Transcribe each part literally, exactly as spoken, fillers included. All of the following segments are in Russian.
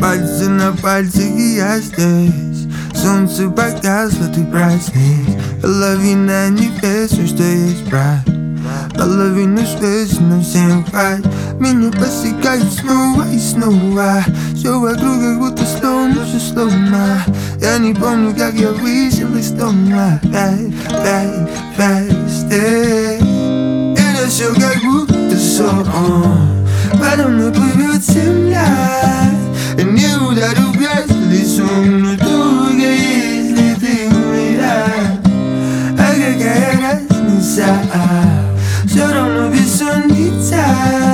Пальцы на пальце, и я здесь. Солнце погасло, ты праздник. Половина небес, все, что есть брат. Половину связи на всем хватит. Меня посекают снова и снова. Все вокруг как будто сломано, все сломано. Я не помню, как я вышел из дома. Опять, опять, опять здесь. Это все как будто сон. Подо мной плывет земля. Я не ударю в грязь лицом, но только если ты умираешь. А какая разница? Все равно бессонница.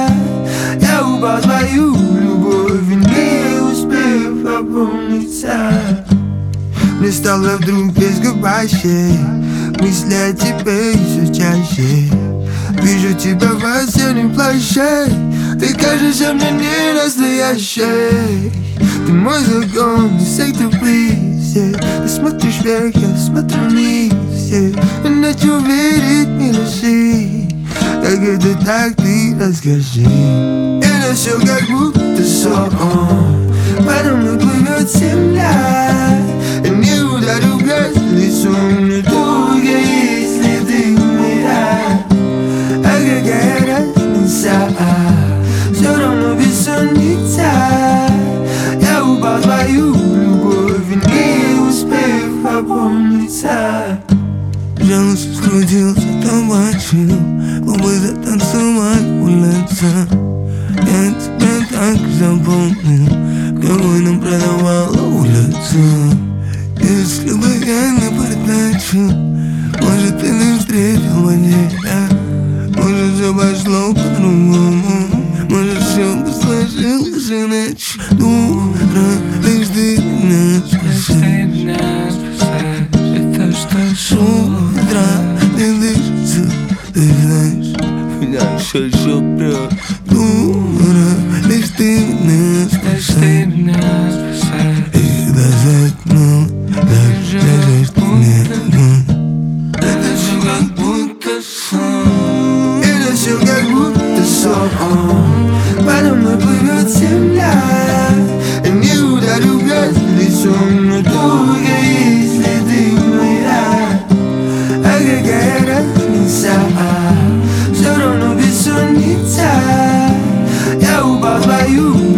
Я упал в твою любовь и не успев опомниться. Мне стало вдруг резко вообще. Мысли о тебе все чаще. Вижу тебя в осеннем плаще. Ты кажешься мне не настоящей. Ты мой закон, не say ты please, yeah. Ты смотришь вверх, я смотрю вниз, yeah. Иначе верить не реши. Как это так, ты расскажи. Это все как будто сон. Подо мной плывет земля. Я не ударю в грязь лицом, но только если ты умираешь. А какая разница? Все равно бессонница. Я упал в твою любовь и не успев опомниться. Жалостью скрутился, табачил, губы затанцевали улица. Я тебя так запомнил, какой нам продавала улица. Если бы я не подначил, может, ты не встретил меня. Может, все пошло по-другому. Может, все бы сложилось иначе. Дура, лишь ты меня спасай. Это что с утра не дышится. Ты знаешь, меня все еще прет. Дура, лишь ты меня спасай. И даже ну, даже ты мне ну. Это все как будто сон. Это все как будто сон. Подо мной плывет земля. Я не ударю в грязь лицом, но только если ты умираешь. А какая разница? Все равно бессонница. Я упал в твою